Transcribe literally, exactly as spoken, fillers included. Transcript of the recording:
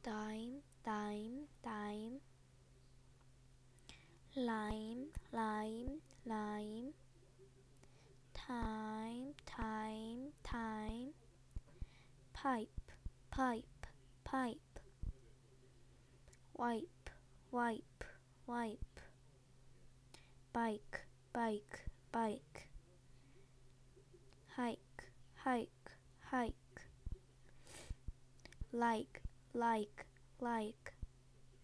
time, time, time. Lime, lime, lime. Time, time, time. Pipe, pipe, pipe. Wipe, wipe, wipe. Bike, bike, bike. Hike, hike, hike. Like, like, like.